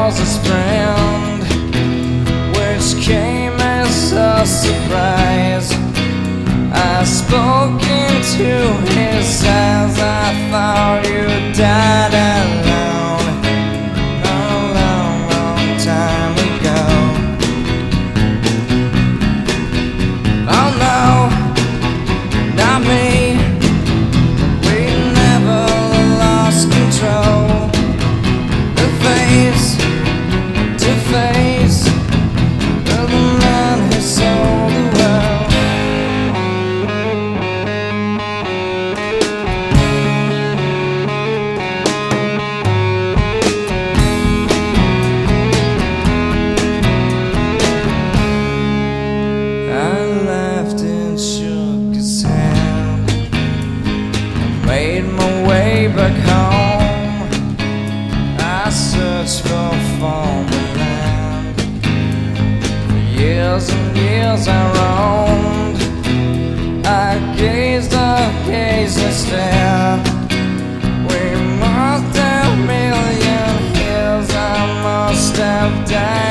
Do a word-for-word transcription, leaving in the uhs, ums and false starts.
was his friend, which came as a surprise. I spoke into his eyes. I thought you died alone a long, long time ago. Oh no, not me. We never lost control. The face to face of the man who sold the world. I laughed and shook his hand, made my way back home. I searched for former land. For years and years I roamed. I gazed, I gazed and stared. We must have million years. I must have died.